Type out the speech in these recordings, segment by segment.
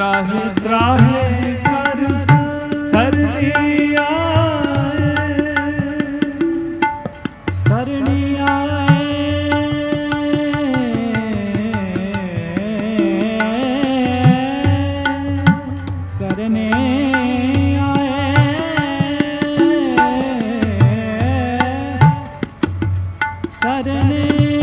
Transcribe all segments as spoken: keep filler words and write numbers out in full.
त्राहे त्राहे कर सरनी आए, सरनी आए, सरने आए, सरने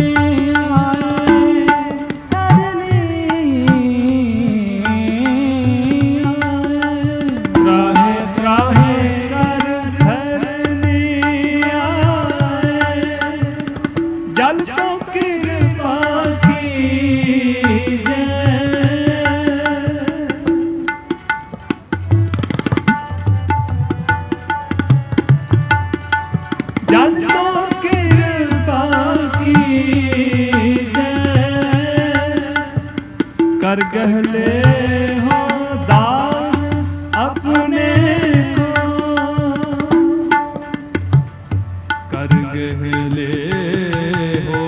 कर गहले हो दास अपने को, कर गहले हो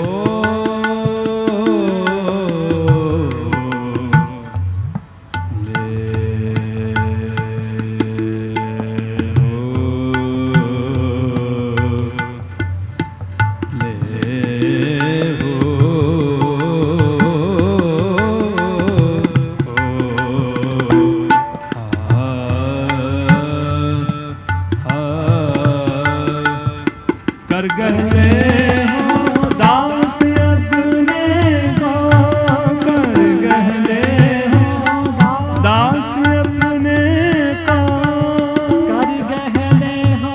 कर गहले हो दास अपने को, कर गहले हो दास अपने को, कर गहले हो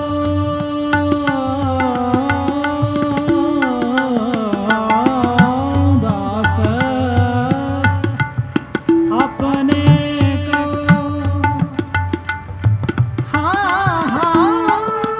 दास अपने को। हाँ हाँ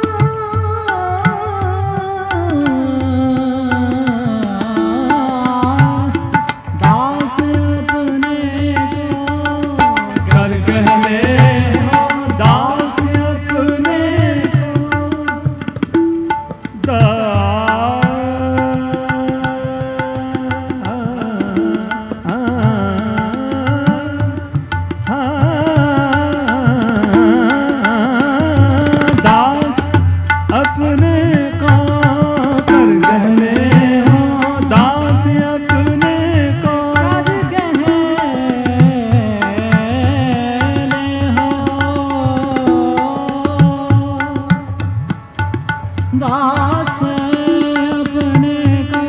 दास अपने को,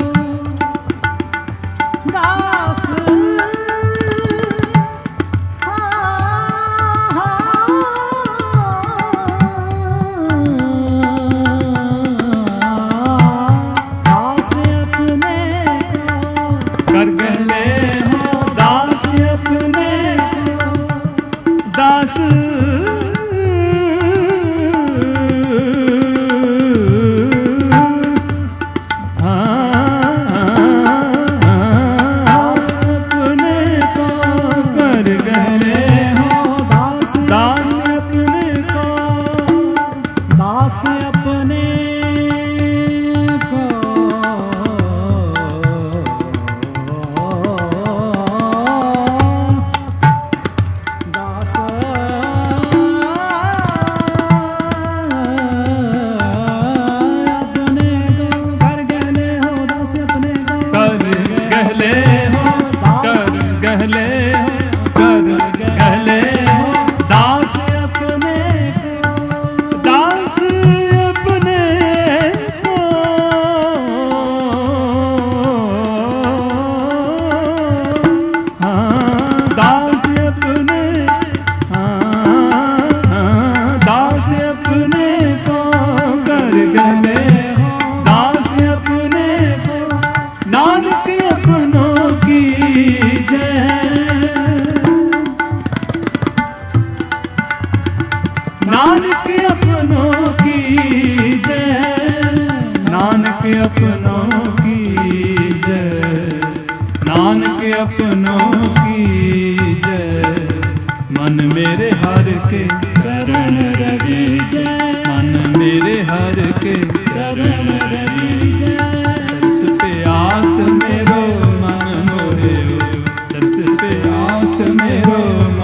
दास हाँ हाँ दास अपने को, कर गहले हो दास अपने को, दास दास अपने को, दास अपने को, कर गहले हो दास अपने को, कर गहले हो, कर गहले हो, कर गहले हो दास अपने को, दास अपने को, हाँ दास अपने, हाँ हाँ दास अपने को, कर गहले हो दास अपने को, नानक अपनों की जय, नानक अपनों की जय, नानक अपनों की जय, नानक अपनों की जय। मन मेरे हर के शरण रवि जय, मन मेरे हर के शरण रवि जय, तरस पे आस मेरो मन मोरे, तरस पे आस मेरो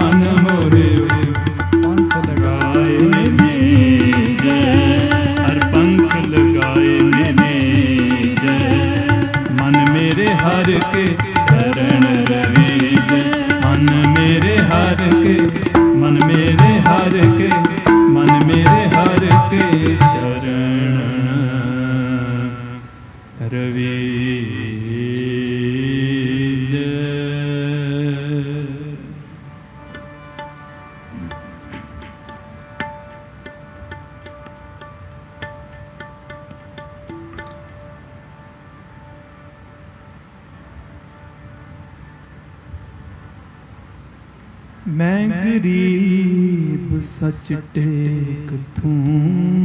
के चरण रवि जय। मन मेरे हर के मन मेरे हर के मन मेरे हर के चरण रवि जय। मैं गरीब सच टेक तूं,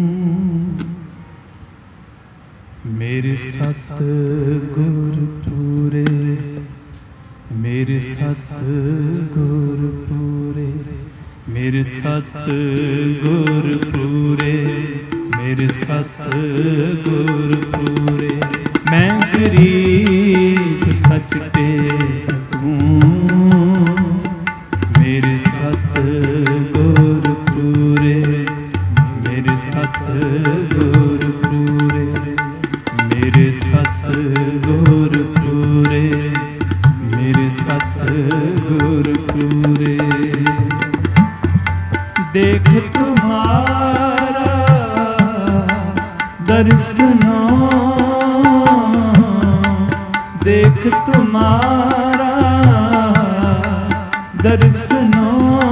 मेरे सत गुर पूरे मेरे सत गुर पूरे मेरे सत गुर पूरे मेरे सत गुर पूरे। मैं गरीब सच टेक तूं, मेरे सत गुर पूरे मेरे सत गुर पूरे मेरे सत गुर पूरे मेरे सत गुर पूरे। देख तुम्हारा दर्शना, देख तुम्हारा दर्शना,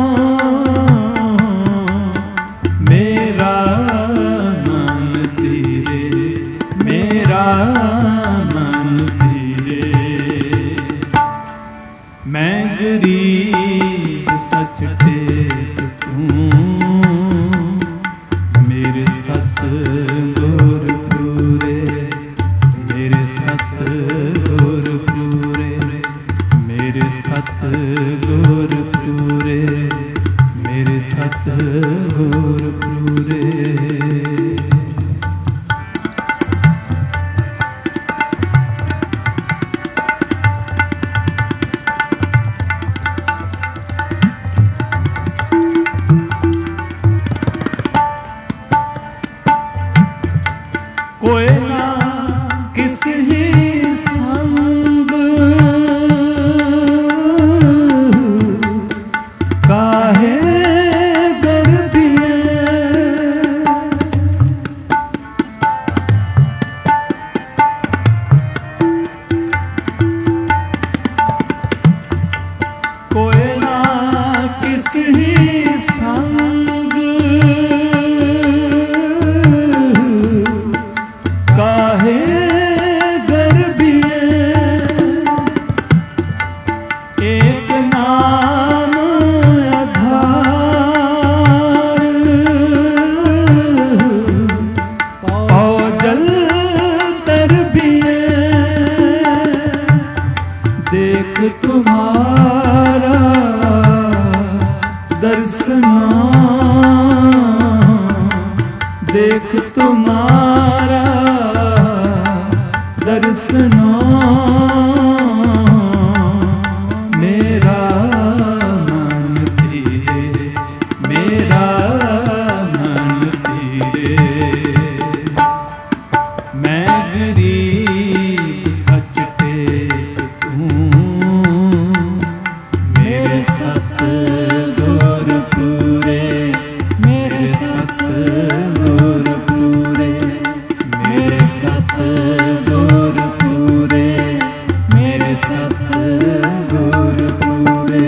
मेरा मन तेरे मेरा मन तेरे। मैं गरीब सच टेक तूं, मेरे सत गुर पूरे मेरे सत गुर पूरे मेरे सत गुर पूरे मेरे सत गुर पूरे। कोई ना किस ही संग काहे दर्दिए, कोई ना किस ही संग काहे गर्भिए। एक नाम आधार पाओ जल तरबिए। देख तुम्हारा दर्शना, देख तुम्हारा दर्शना, मेरा मन तेरे मेरा मन तेरे। मैं गरीब सच टेक तूं, मेरे सत गुर पूरे मेरे सत गुर पूरे मेरे सत गुर पूरे मेरे सत गुर पूरे।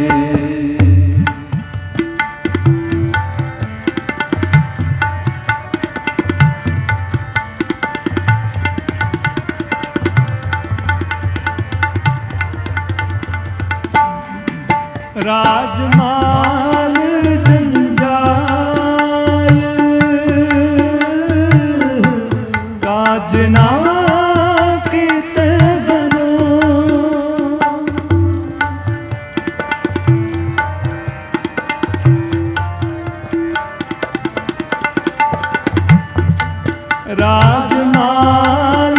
राजमाल जंजाल काजना के तगनो, राजमाल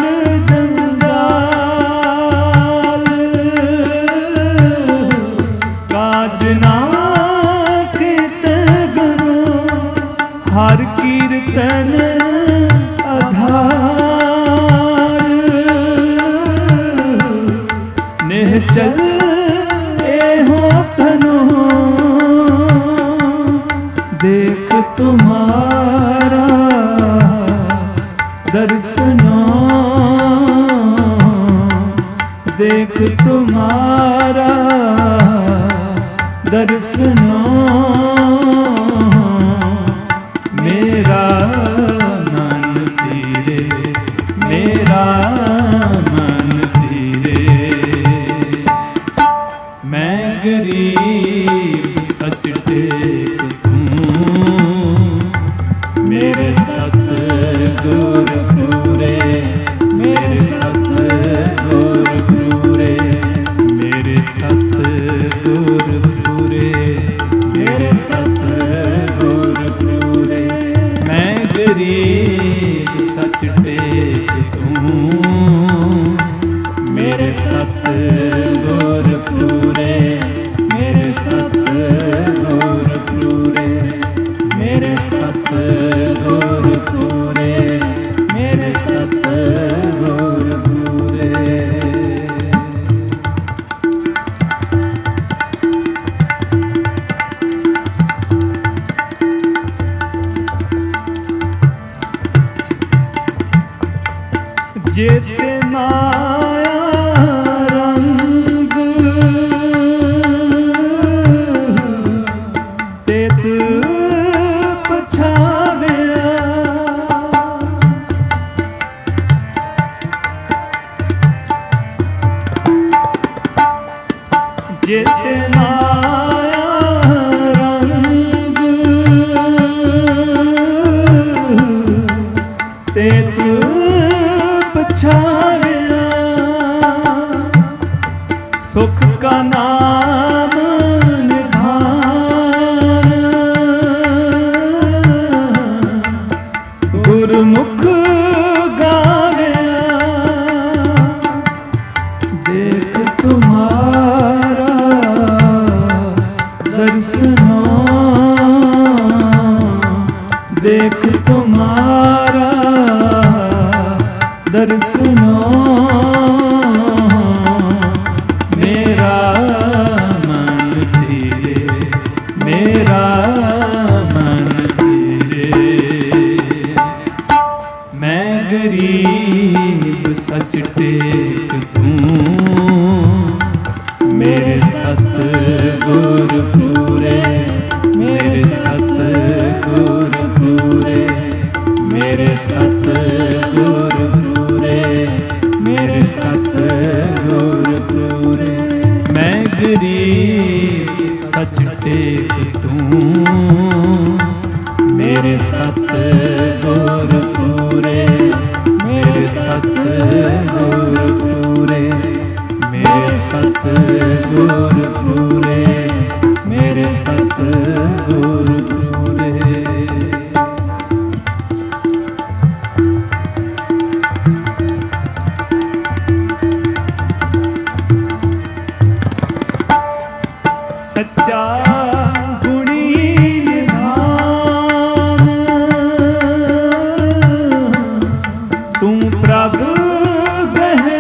जंजाल काजना चल हो तनो देख तुम्हारा दर्शनो देख तुम्हारा दर्शनो मेरा मन तेरे मेरा मन तेरे मैं गरीब सच टेक दूं मेरे सतगुर पूरे मेरे सतगुर पूरे मेरे सतगुर पूरे मेरे सतगुर पूरे मैं गरीब सच टेक दूं मेरे सतगुर पूरे मेरे सतगुर पूरे मेरे सतगुर पूरे मेरे सतगुर पूरे जेते माया रंग तेत पछाविया जेते माया रंग तेत पछाविया सुख का नाम निधान गुरमुख गाविया देख तुम्हारा दर्शनो देख तुम्हारा दर्शनो मेरा मन तेरे मेरा मन तेरे मैं गरीब सच टेक दूं मेरे सतगुर पूरे मेरे सतगुर पूरे मेरे सतगुर पूरे मेरे सतगुर पूरे मैं गरीब सच टेक दूं मेरे सतगुर पूरे मेरे सतगुर पूरे मेरे सतगुर पूरे मेरे सतगुर पूरे सच्चा गुणी निधान तुम प्रभु बह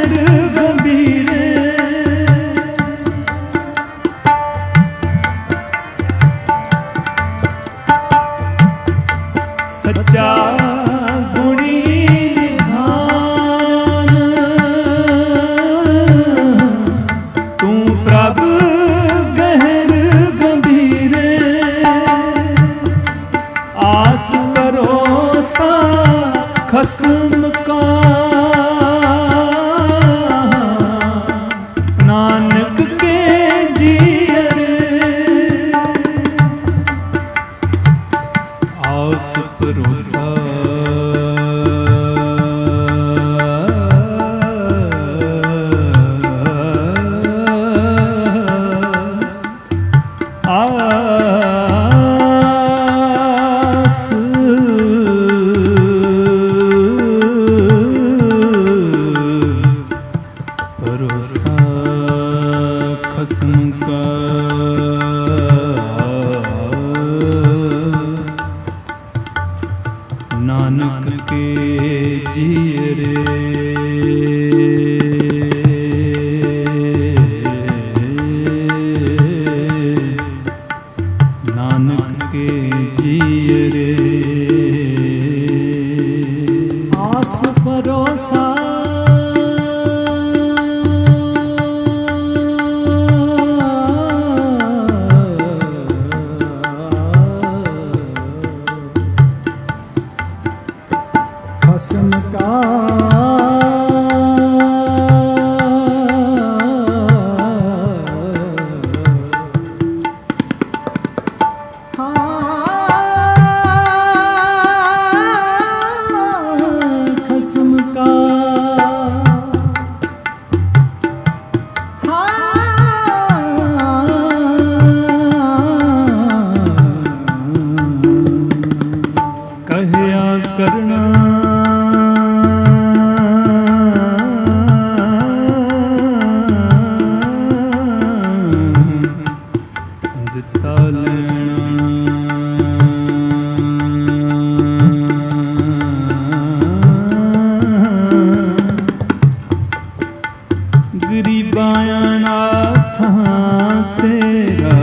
गरीबां नाथां तेरा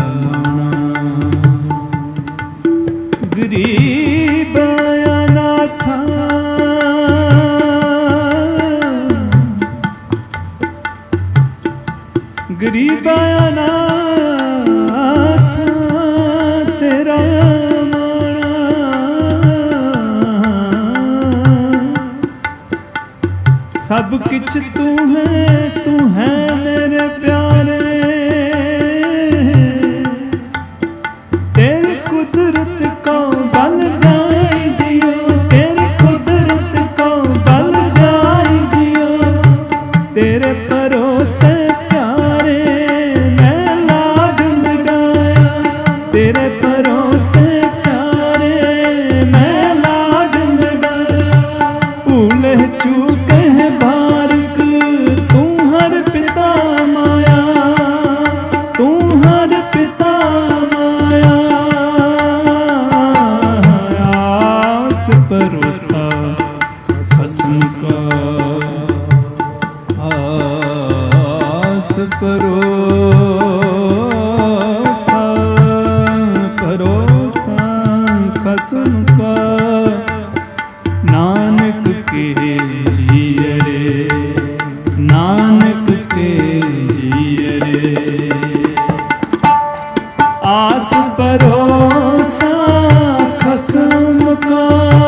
गरीबां नाथां गरीबां नाथां तेरा सब किछ तू है, तू है मेरे प्यारे। तेरी कुदरत को बल जाए जियो, तेरी कुदरत को बल जाए जियो। तेरे भरोसे प्यारे मैं लाड लगाया, तेरे भरोसे प्यारे मैं लाड लगाया। भूले चूके बारिक तू हर पिता माया, तू हर पिता माया। आस भरोसा खसम का, आस भरोसा भरोसा खसम का। नानक के जिय रे, नानक के जिय रे। आस भरोसा खसम का,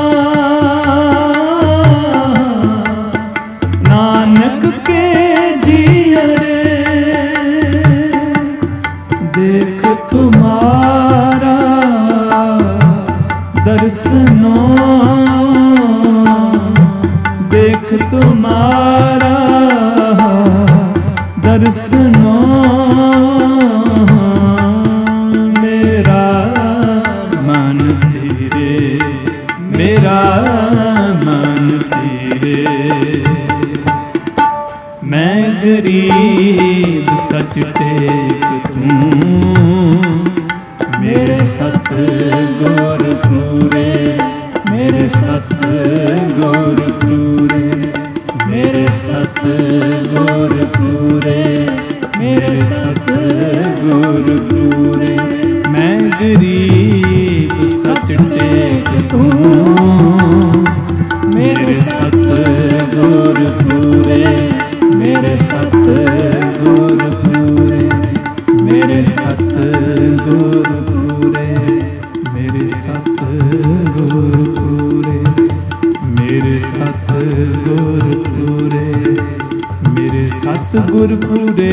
नानक के जिय रे। देख तुम्हारा दर्शनों, देख तुम्हारा दर्शनों। मेरा मन तेरे, मेरा मन तेरे। मैं गरीब सच टेक दूं, मेरे सत गुर पूरे, मेरे सत गुर पूरे, मेरे सत गुर पूरे, मेरे सत गुर पूरे। मैं गरीब सच टेक दूं, मेरे सत गुर पूरे, मेरे सत गुर पूरे, मेरे सत गुर पूरे, मेरे सत गुर पूरे, मेरे सत गुर पूरे, मेरे सत गुर पूरे।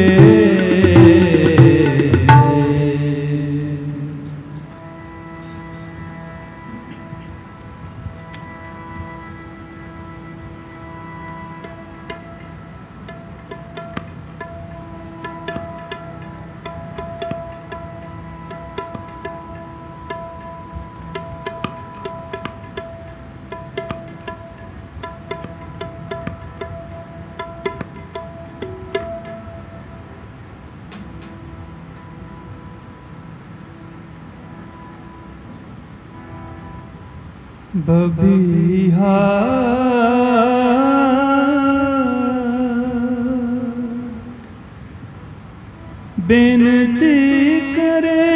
बबिहा बेनती करे,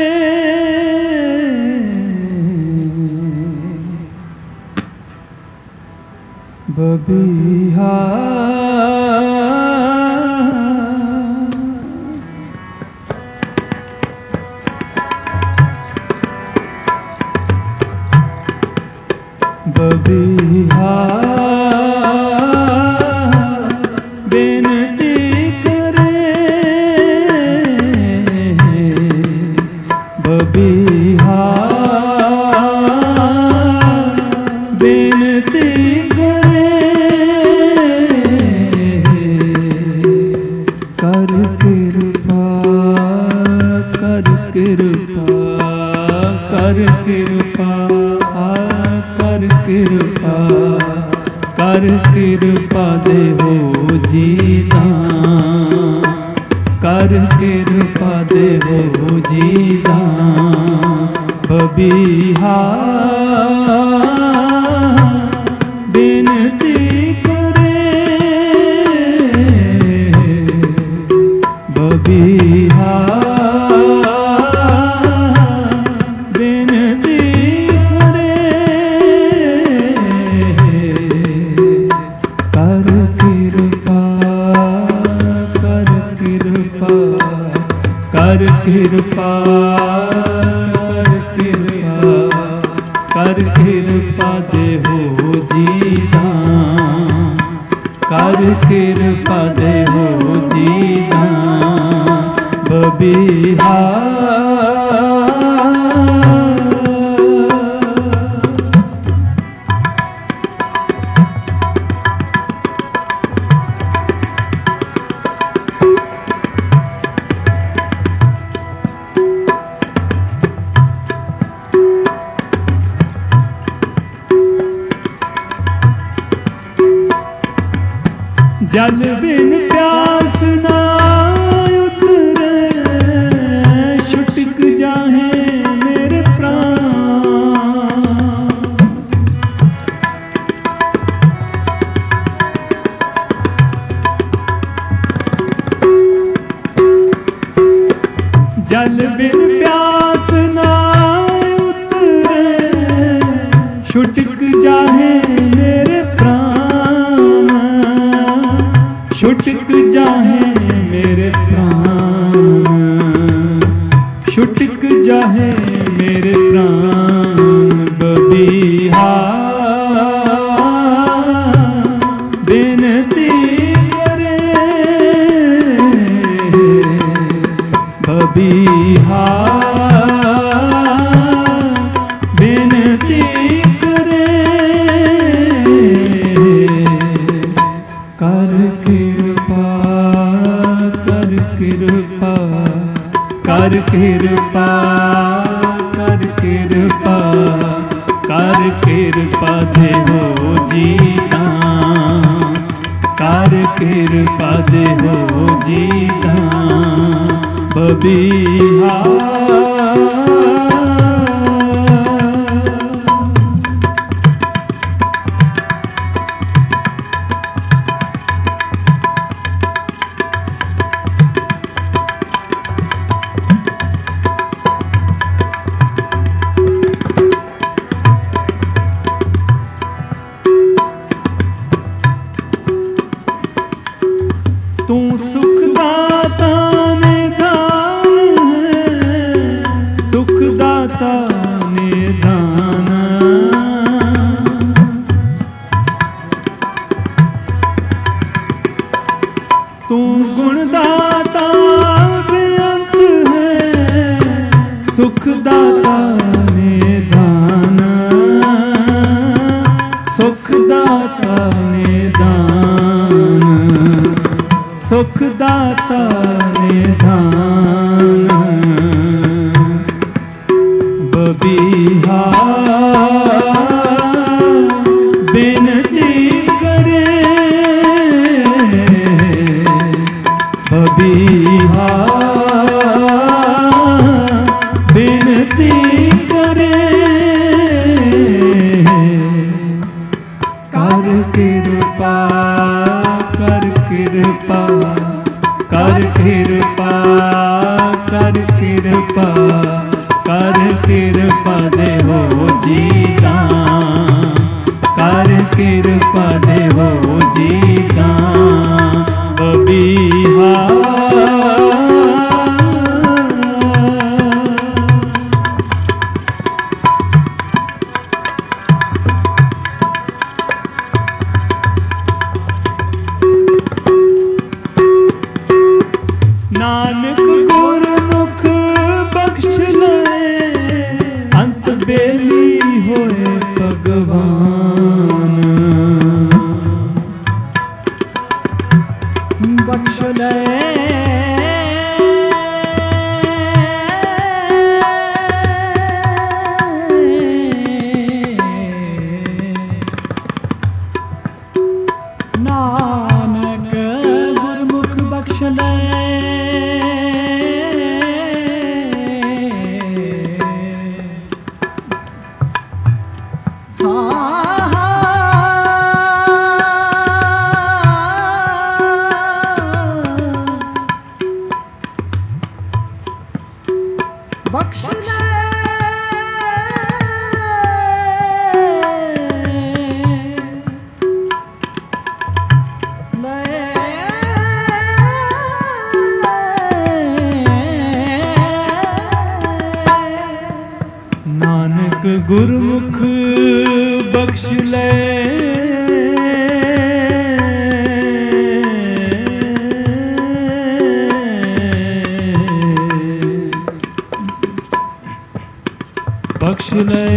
बबिहा बबिहा बेनती करे, बबिहा बेनती करे। कर कृपा, कर कृपा, कर कृपा, कर कृपा, कर कृपा देहो जीदां, कर कृपा देहो जीदां। बबिहा बेनती करे, कृपा कर कृपा कर कृपा देहो जी दान, कर कृपा देहो जी दान बबिहार। जल बिन प्यास ना उतरे, छुटक जाहे मेरे प्राण। जल बिन प्यास ना उतरे, छुटक जाहे मेरे प्राण, छुटक जाहे मेरे प्राण, छुटक जाहे मेरे प्राण बबिहार। बेनती करे बबिहार, बेनती करे कर कृपा कर कृपा कर कृपा कर कृपा कर कृपा देहो जी दान, कर कृपा देहो जी दान बबिहार। तू सुखदाता निधान है, सुखदाता निधान। तू गुणदाता बेअंत है, सुखदाता निधान, सुखदाता निधान, सुखदाता निधान बबिहार। बेनती करे बबिहार, बेनती करे कर कृपा कर कृपा कर कृपा कर कृपा कर कृपा देहो जी दान, कर कृपा देहो जी दान बबिहार। नानक गुरमुख बख्श ले, अंत बेली होए भगवान। बख्श ले नानक गुरमुख बख्श ले, बख्श ले ले गुरमुख बख्श ले बख्श ले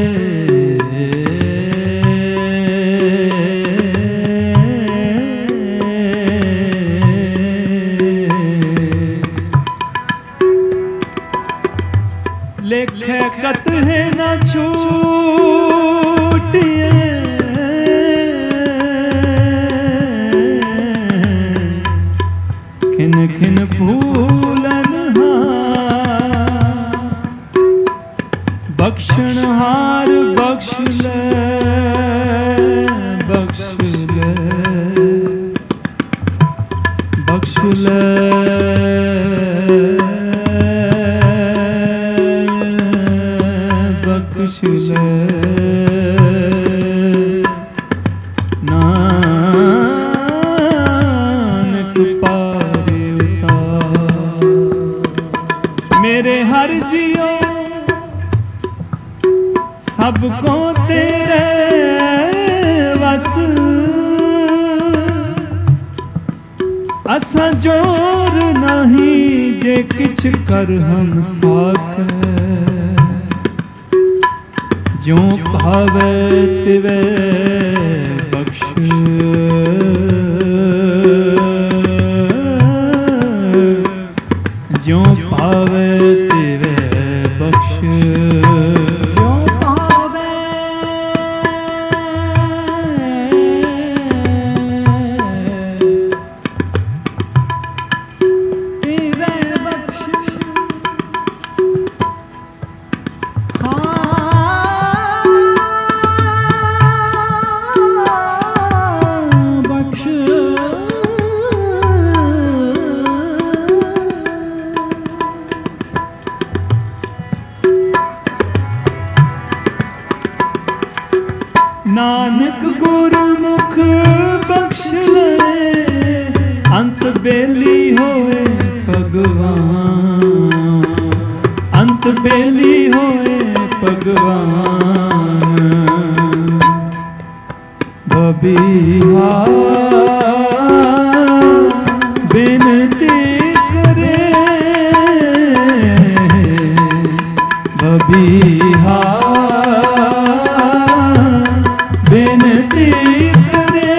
लेखे कत है न छूटिए खिन खिन फूलन बख्शण हार बख्श ले बख्श ले बख्श ले बख्श ले नानक पारे उतार मेरे हर जियो सबको तेरे वस असा जोर नहीं जे किछ कर हम साख ज्यों भावे तिवे बख्श ज्यों भावे तिवे बख्श नानक गुरमुख बख्श ले अंत बेली होए भगवान अंत बेली होए भगवान बबिहा बिनती करे बबिहा बिनती करे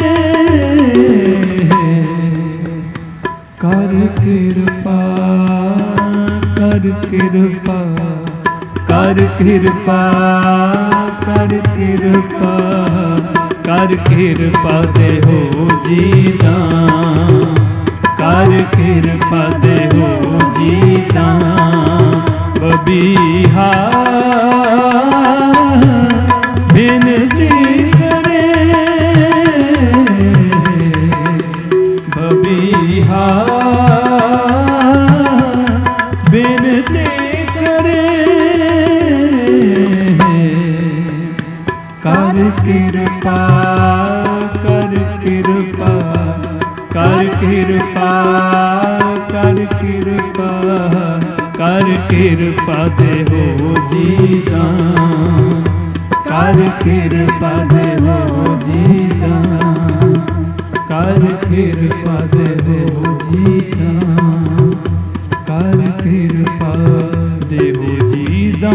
कर कृपा कर कृपा कर कृपा कर कृपा कर कृपा दे हो जीता कर कृपा दे हो जीता बबिहा बिनती करे बबिहा बिनती करे कर कृपा कर कृपा कर कृपा कर कृपा कर कृपा दे हो जीता कर कृपा दे हो जीता कर कृपा दे हो जीता कर कृपा दे हो जीता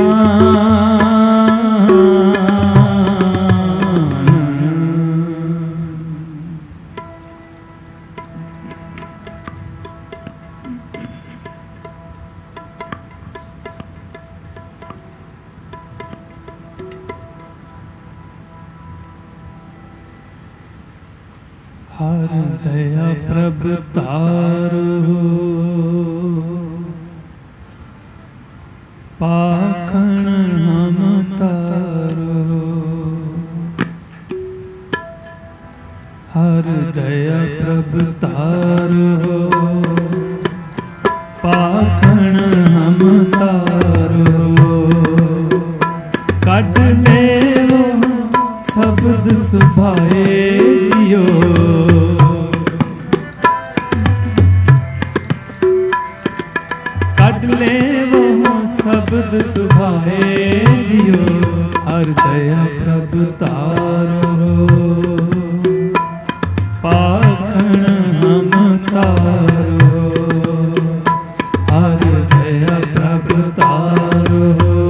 हर दया प्रभ तारो पाखण हम तारो हर दया प्रभ तारो पाखण हम तारो कढ ले शब्द सुभाए जियो कढ ले वो शब्द सुभाए जियो हर दया प्रभ तारो पाखण हम तारो हर दया प्रभ तारो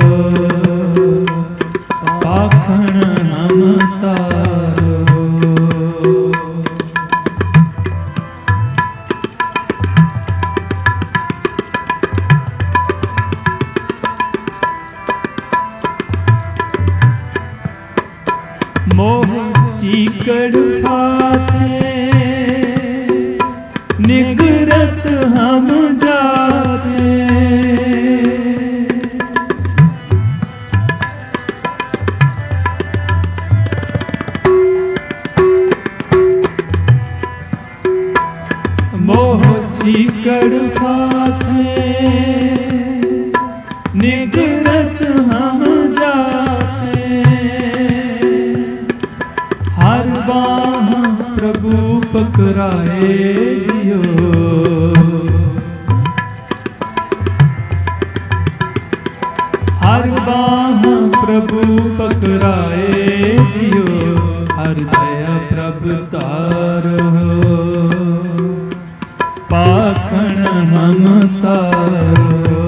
पाखण हम तारो। मोह चीकड़ फाथे निगरत हम जाते मोह चीकड़ फाथे निगरत हम जाते हर बाह प्रभु पकड़ाए जियो हर बाह प्रभु पकड़ाए जियो हर दया प्रभु तारो पाखण हम तारो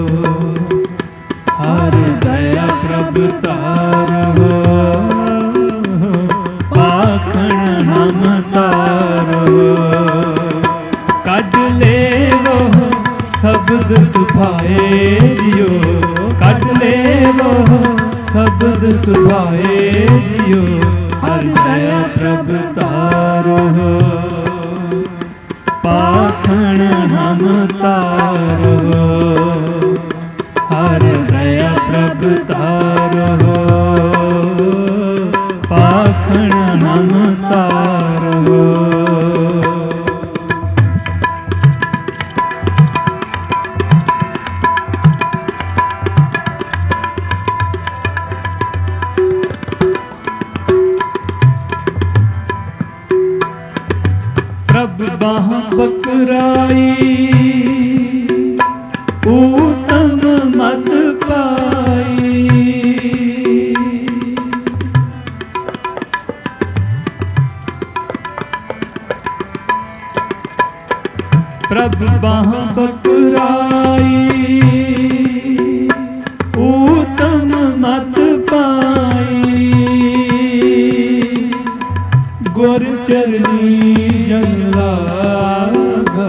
हर दया प्रभु तारो पाखण हम तारो। कड ले वो शब्द सुभाए जियो कड ले वो शब्द सुभाए जियो हर दया प्रभ तारो पाखण हम तारो हर दया प्रभ तारो पाखण हम तारो। प्रभ बाह पकड़ाई उत्तम मत पाई प्रभ बाह पकड़ाई उत्तम मत पाई गुर चरनी जन लागा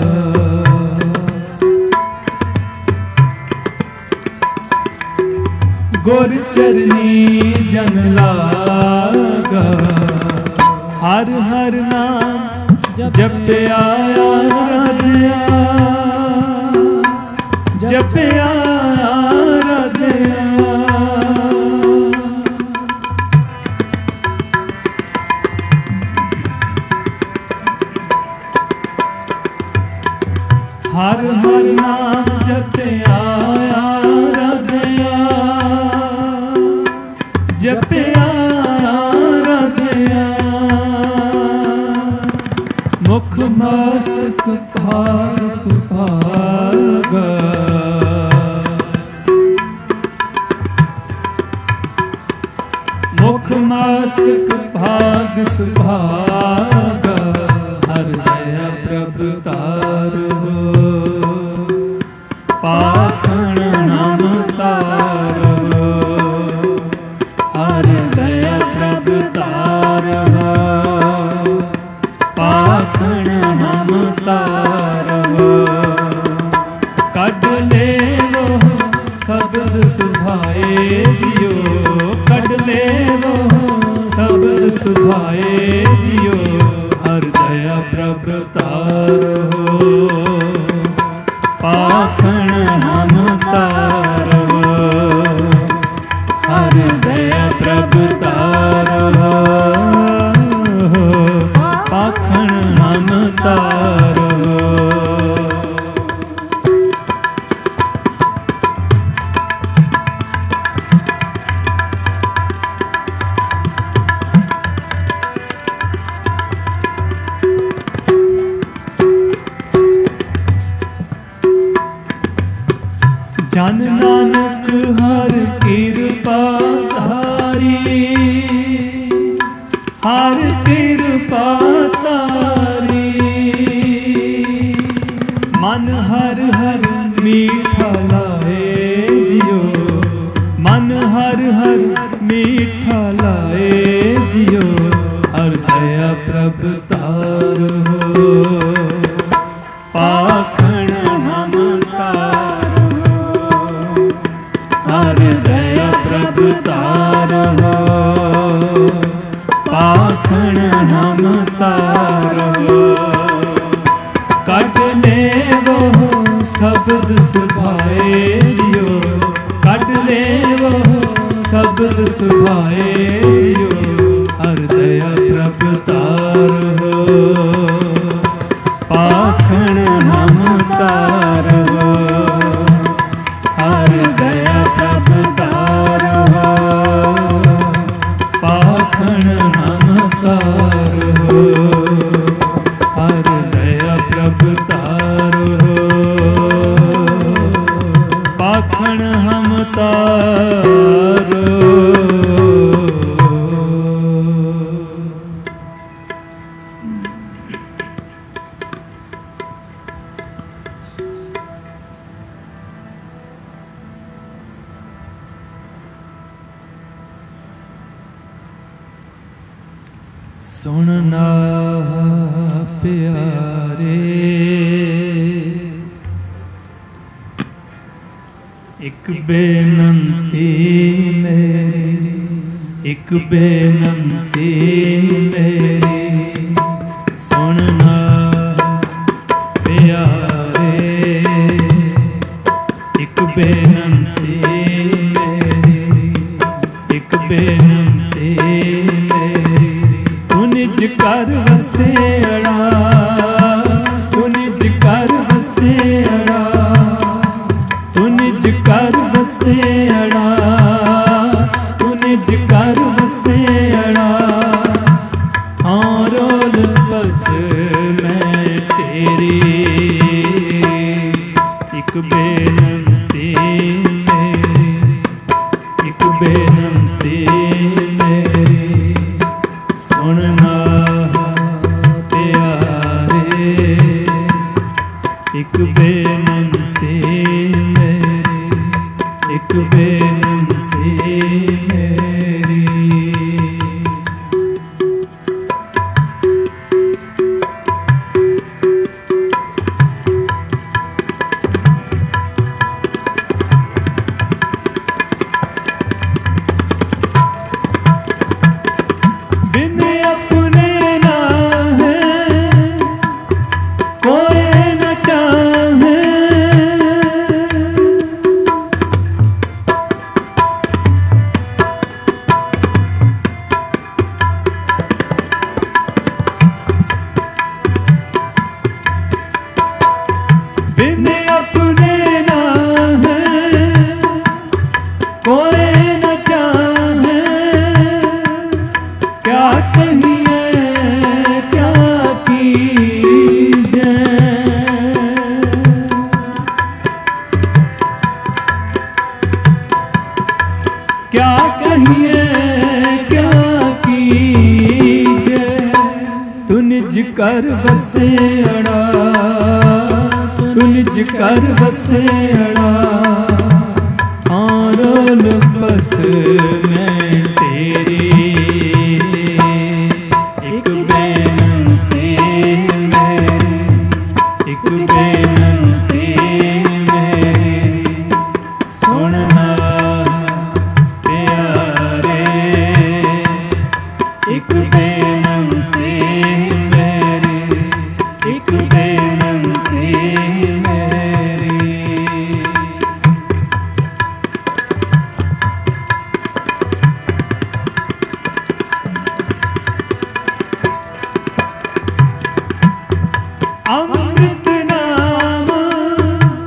गुर चरनी जन लागा हर हर नाम जप आया राधिया जप आया राधिया हर हर नाम जप आया राधिया जप आया राधिया मुख मस्त भाग सुभागा मुख मस्त भाग सुभागा हर दया प्रभ तारो पाखण हम तारो हर दया प्रभ तारो पाखण हम तारो। कड ले वो शब्द सुभाए जियो कड ले वो शब्द सुभाए जियो हर दया प्रभ तारो पाखण हम जन नानक हर कृपा धारी, हर कृपा तारी। मन हर हर मीठा लाए जियो, मन हर हर मीठा लाए जियो। हर दया प्रभ तारो, पाखण हम तारो। हर दया प्रभ तारो, पाखण हम तारो। कट ले वो शब्द सुभाए जियो, कट ले वो शब्द सुभाए जियो। हर दया प्रभ तारो, पाखण हम तारो। हर दया प्रभ तारो, पाखण हम तारो। हर दया प्रभ तारो, पाखण हम तारो। सुनना प्यारे, एक बेनंती मेरी, एक बेनंती मेरी। सुनना प्यारे, एक बेनंती मेरी, एक बेनंती मेरी। तू निज कर वसेड़ा, तू निज कर वसेड़ा, तू निज कर वसेड़ा, तू निज कर वसेड़ा। हाँ रोल बस मैं तेरी, एक बेनंती मेरी, एक बेनंती मेरी। सुनना प्यारे, एक बेनंती मेरी, एक बेनंती मेरी। बिन अपने ना है कोई न चाहे, बिन अपने ना है कोई न चाहे। क्या कहिए क्या कीजे, क्या कहिए क्या कीजे। तू निज कर वसेड़ा, तू निज कर वसेड़ा। हाँ रोल बस मैं तेरी, एक बेनंती मेरी, एक बेनंती मेरी। सुनना प्यारे, एक बेनंती मेरी, एक बेनंती मेरी। अमृत नाम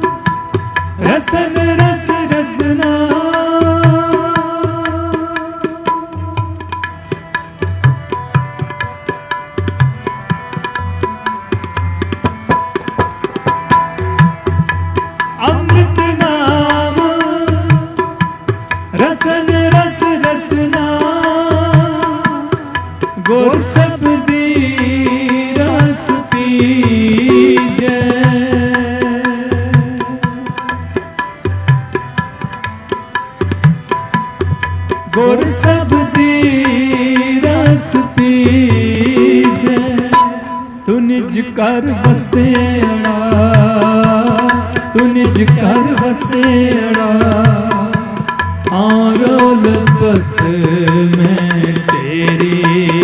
निज कर वसेड़ा, आरोल बस में तेरी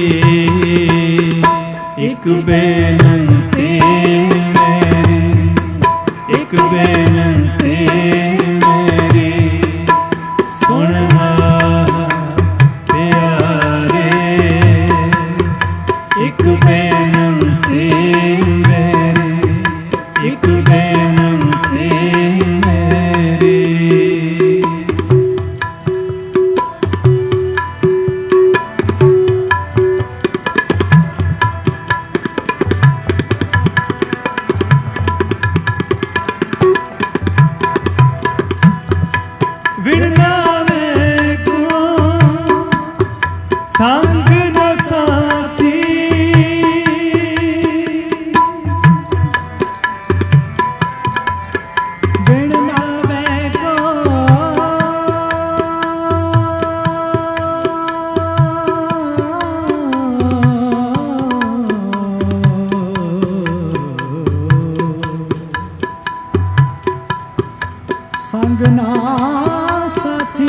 एक बेनती मेरी, एक बेनती मेरी सुनना प्यारे, एक बेनती मेरी, एक बेनती मेरी। संग न साथी बिन नावे को, संग ना साथी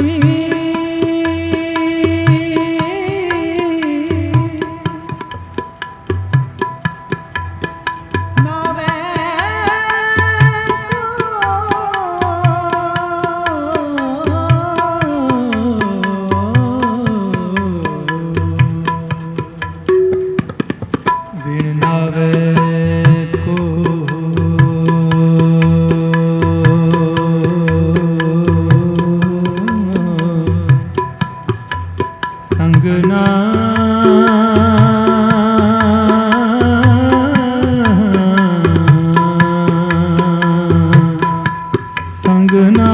संगना संगना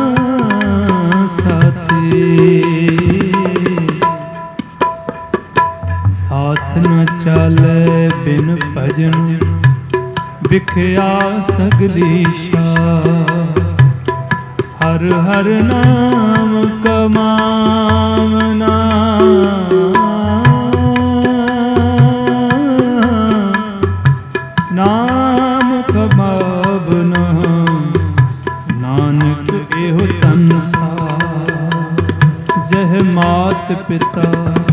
साथी, साथ न चाले बिन भजन, बिखया सगली शाह। हर हर नाम कमावना, नाम कमावना, नानक एहो संसार। जह मात पिता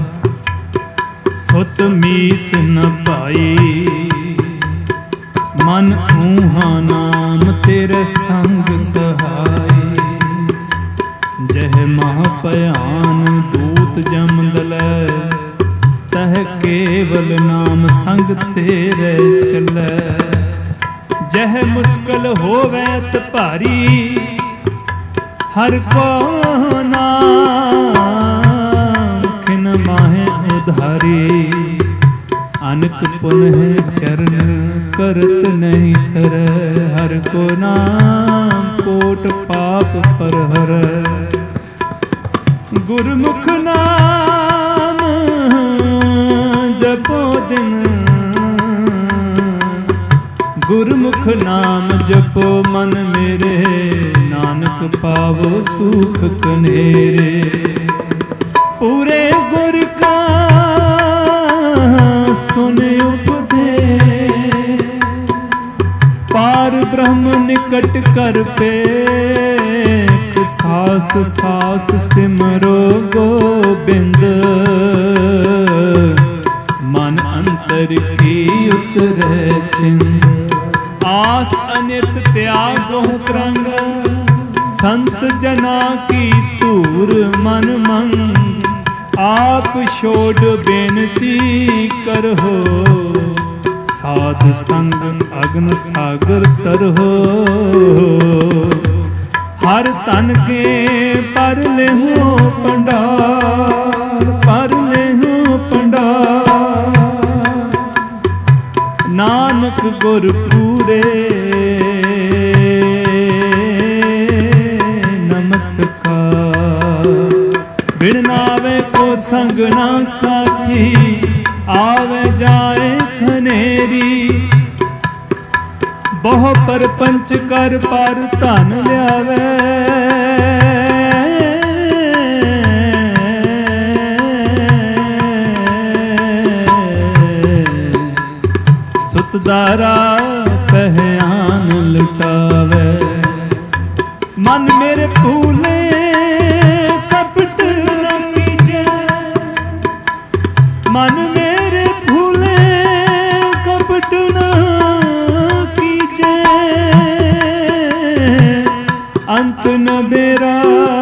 सुत मीत न पाई, मन ऊहा नाम तेरे संग सहाय। जह महाभयान दूत जम दलै, तह केवल नाम संग तेरे चलै। जह मुश्किल होवैत भारी, हर को नाम खिन माहे उधारी। अनक पुनः चरण करत नहीं तर, हर को नाम कोट पाप पर हर। गुरमुख नाम जपो दिन, गुरमुख नाम जपो मन मेरे। नानक पावो सुख कनेरे, पूरे गुर का सुने उपदेश। पार ब्रह्म निकट कर पेख, सास सास सिमरो गोबिंद। मन अंतर की उतरे चिन्ह, आस अनित त्यागो त्रंग। संत जना की तूर मन मंग, आप छोड़ बेनती करहो। साध संग अग्न सागर तरहो, हर तन के पर ले हो पंडार, पर ले हो पंडार। नानक गुर पूरे नमस्कार। बिन नावे को संग ना साथी, आवे जाए खनेरी। बहु परपंच कर पर धन लियावे, सुतदारा पहयान लुटावे। मन मेरे भूले कपट न कीजे, मन मेरे भूले कपट न कीजे, अंत न बेरा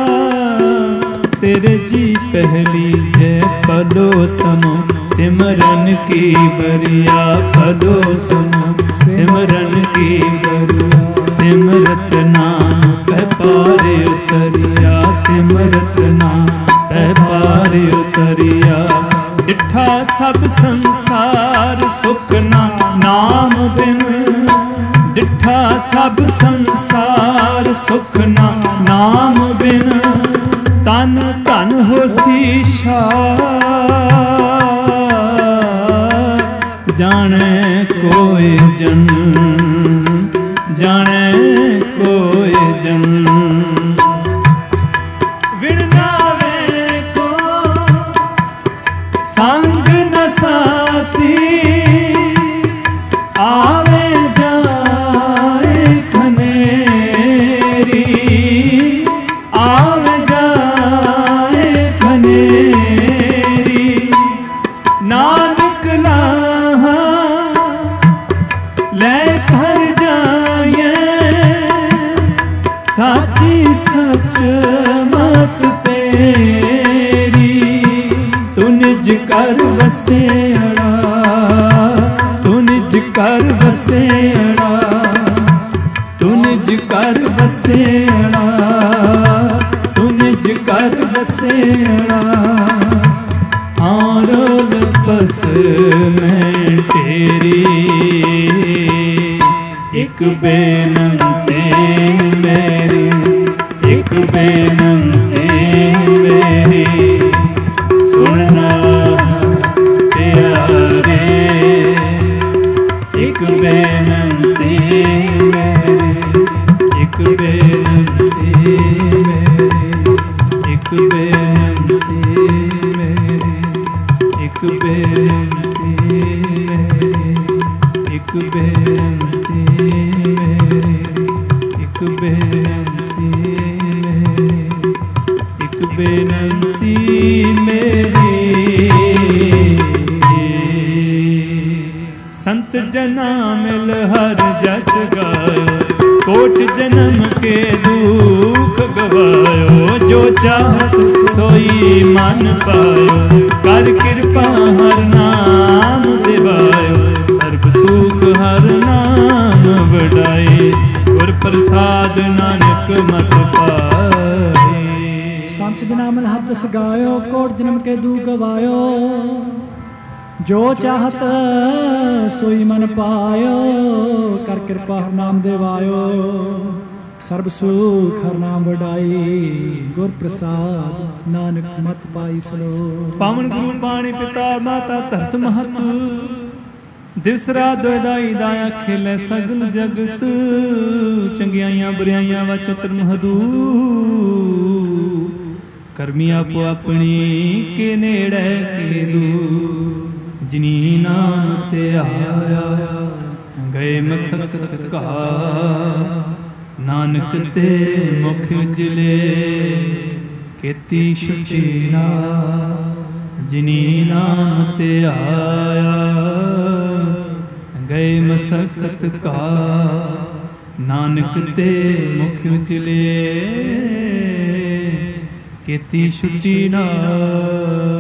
तेरे जी पहली है। पलो समो सिमरन की बरिया, पलो समो सिमरन की बरिया, सिमरत नाम पै पार उतरिया, सिमरत नाम पै पार उतरिया। डिठा सब संसार सुख ना नाम बिन, डिठा सब संसार सुख ना नाम बिन, तन धन होसी शाह जाने कोई जन, जाने कोई जन। विण नावे को संग न साथी, आवे जाए खनेरी, आवे जाए खनेरी। नानक लाहा ले कर जाए, साची सच मत तेरी। तू निज कर वसेड़ा, तू निज कर वसेड़ा, तू निज कर वसेड़ा, तू निज कर वसेड़ा। आरोल बस में तेरी, एक बेनंते मेरी, एक बेनंते मेरी। सुनना प्यारे, एक बेनंते मेरी, एक बेनंते मेरी, एक बेनंते मेरी, एक बेनंते मेरी, एक बेनंते मेरी, एक बेनंती मेरी, एक बेनंती मेरी। संत जना मिल हर जस गायो, कोट जन्म के दुख गवायो। जो चाहत सोई मन पायो, कर कृपा हर नाम दिवायो। सर्ब सुख हर नाम वडाई, गुर प्रसाद नानक मत पाए। संत बिना मिल हर जस गायो, कोट जन्म के दुख गवायो। जो चाहत सोई मन पायो, कर कृपा हर नाम देवायो। सर्ब सुख हर नाम वडाई, गुर प्रसाद नानक मत पाई सलो। पावन गुरु बाणी पिता माता धरत महत, दिवस रात दोਇਦਾਈ ਦਾਇਆ ਖੇਲੇ ਸਗਲ ਜਗਤ। ਚੰਗਿਆਈਆਂ ਬੁਰਾਈਆਂ ਵਾ ਚਤੁਰ ਮਹਦੂ, ਕਰਮੀ ਆਪੋ ਆਪਣੀ ਕੇ ਨੇੜੇ ਕੇ ਦੂ। ਜਿਨੀ ਨਾਮ ਤੇ ਆਇਆ ਗਏ ਮਸਕਤ ਕਾ, ਨਾਨਕ ਤੇ ਮੁਖ ਉਜਲੇ ਕੀਤੀ ਛੁਟੀ ਨਾ। ਜਿਨੀ ਨਾਮ ਤੇ ਆਇਆ ਗਏ ਮਸਕਤ ਕਾ, ਨਾਨਕ ਤੇ ਮੁਖ ਉਜਲੇ ਕੀਤੀ ਛੁਟੀ ਨਾ।